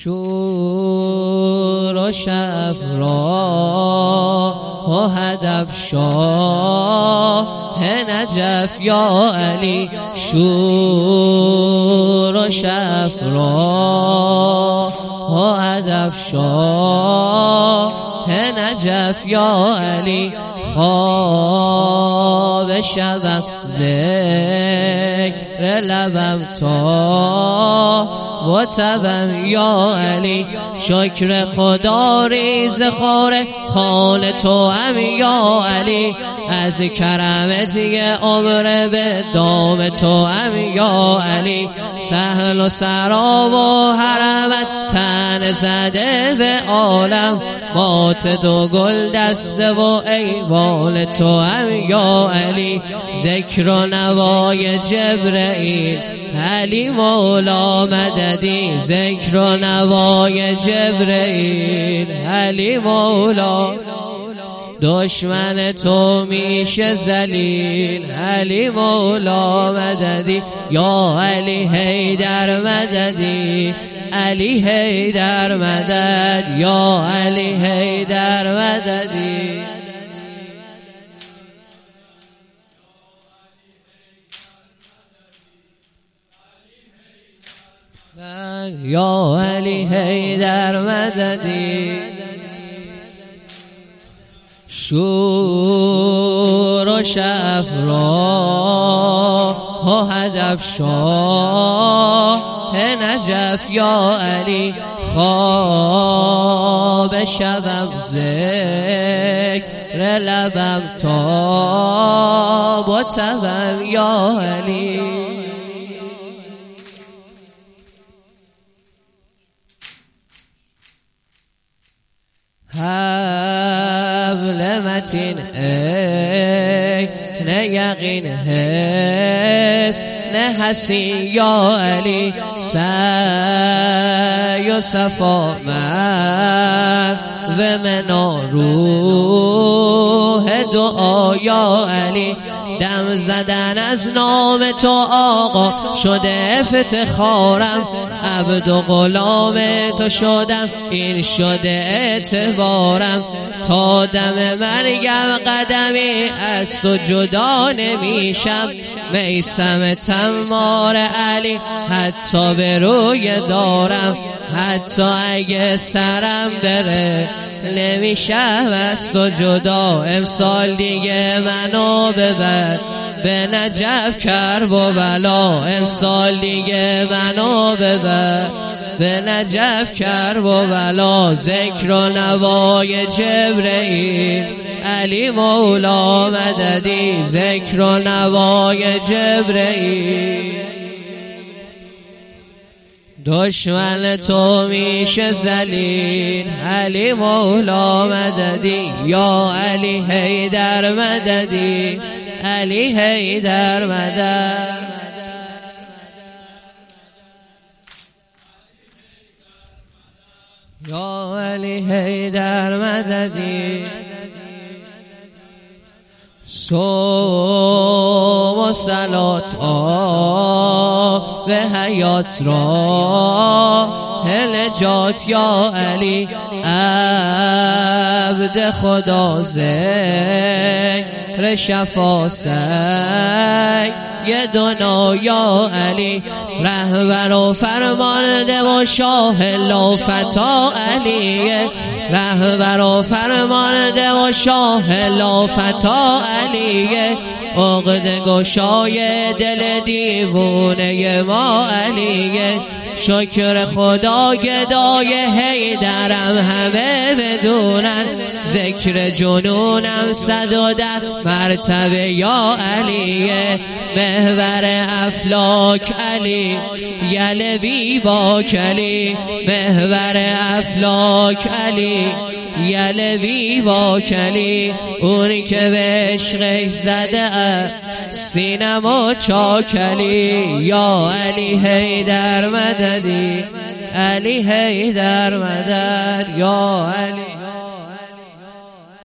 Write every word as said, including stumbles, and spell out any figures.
شور و شفرا و هدف شاه نجف یا علی شور و شفرا و هدف شاه نجف یا علی خواب شبم ذکر لبم تا و تبم یا علی شکر خدا ریز خاره خال تو هم یا علی از کرمت یه عمر به دام تو هم یا علی سهل و سرا و حرمت تن زده به عالم مات دو گل دسته و ایوال تو هم یا علی ذکر و نوای جبرئیل علی مولا مددی ذکر و نوای جبرئیل علی مولا دشمن تو میشه ذلیل علی مولا مددی یا علی حیدر مددی علی حیدر مدد یا علی حیدر مددی یا علی حیدر مددی شور و شفرا و هدف شاه نجف یا علی خواب شبم ذکر لبم تاب و تبم یا علی حبل متین ای نه یقین هست نه حسین یا علی سعی و صفا من و من روح دعا یا علی دم زدن از نام تو آقا شده افتخارم عبد و غلام تو شدم این شده اعتبارم تا دم مرگم قدمی از تو جدا نمیشم میسم تمار علی حتی به روی دارم حتی اگه سرم بره نمیشم از تو جدا امسال دیگه منو ببر به نجف کرب و بلا امسال دیگه منو ببر به نجف کرب و بلا ذکر و نوای جبرئیل علی مولا مددی ذکر و نوای جبرئیل دشمن تو میشه ذلیل علی مولا مددی یا علی حیدر مددی علی حیدر مدد یا علی حیدر مددی صوم و صلات آب حیات را نجات یا علی عبد خدا ذکر شفا سعی یه دنا یا علی رهبر و فرمانده و شاه لافتا علی رهبر و فرمانده و شاه لافتا علی عقد گشای دل دیوونه ما علی شکر خدا گدای حیدرم همه بدونن ذکر جنونم صد و ده مرتبه یا علی محور افلاک علی یلوی با کلی محور افلاک علی یلوی با کلی اون که به عشقش زده سینم و چاکلی یا علی حیدر مددی علی حیدر مدد یا علی